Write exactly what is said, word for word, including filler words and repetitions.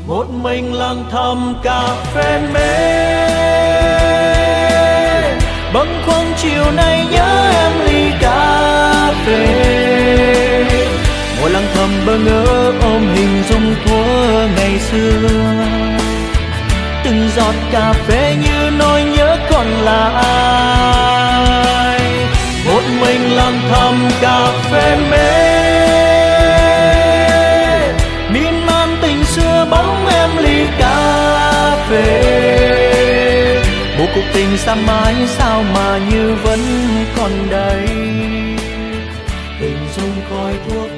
một mình lặng thầm cà phê mê, bâng khuâng chiều nay nhớ em ly cà phê. Ngồi lặng thầm bơ ngỡ ôm hình dung của ngày xưa, từng giọt cà phê như nỗi nhớ còn là ai. Một mình lặng thầm cà phê mê, miên man tình xưa bóng em ly cà phê. Một cuộc tình xa mãi sao mà như vẫn còn đây, hình dung khói thuốc